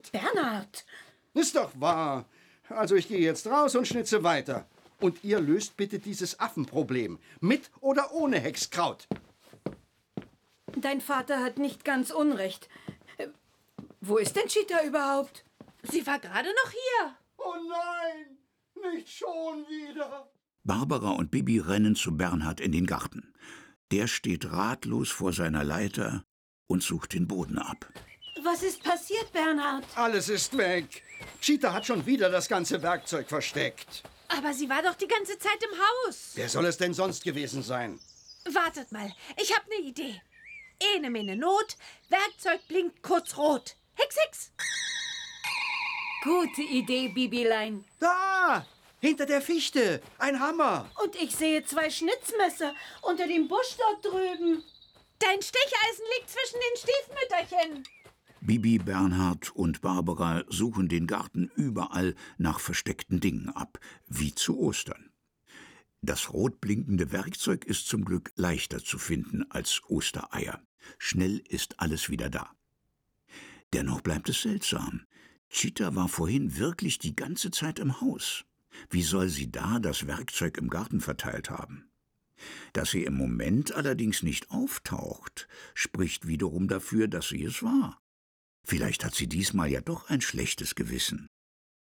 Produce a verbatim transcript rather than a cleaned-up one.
Bernhard! Ist doch wahr. Also ich gehe jetzt raus und schnitze weiter. Und ihr löst bitte dieses Affenproblem. Mit oder ohne Hexkraut. Dein Vater hat nicht ganz unrecht. Wo ist denn Cheetah überhaupt? Sie war gerade noch hier. Oh nein, nicht schon wieder. Barbara und Bibi rennen zu Bernhard in den Garten. Der steht ratlos vor seiner Leiter und sucht den Boden ab. Was ist passiert, Bernhard? Alles ist weg. Cheetah hat schon wieder das ganze Werkzeug versteckt. Aber sie war doch die ganze Zeit im Haus. Wer soll es denn sonst gewesen sein? Wartet mal, ich hab ne Idee. Ene mene Not, Werkzeug blinkt kurz rot. Hex, hex. Gute Idee, Bibilein. Da! Hinter der Fichte! Ein Hammer! Und ich sehe zwei Schnitzmesser unter dem Busch dort drüben. Dein Stecheisen liegt zwischen den Stiefmütterchen. Bibi, Bernhard und Barbara suchen den Garten überall nach versteckten Dingen ab, wie zu Ostern. Das rot blinkende Werkzeug ist zum Glück leichter zu finden als Ostereier. Schnell ist alles wieder da. Dennoch bleibt es seltsam. Cheetah war vorhin wirklich die ganze Zeit im Haus. Wie soll sie da das Werkzeug im Garten verteilt haben? Dass sie im Moment allerdings nicht auftaucht, spricht wiederum dafür, dass sie es war. Vielleicht hat sie diesmal ja doch ein schlechtes Gewissen.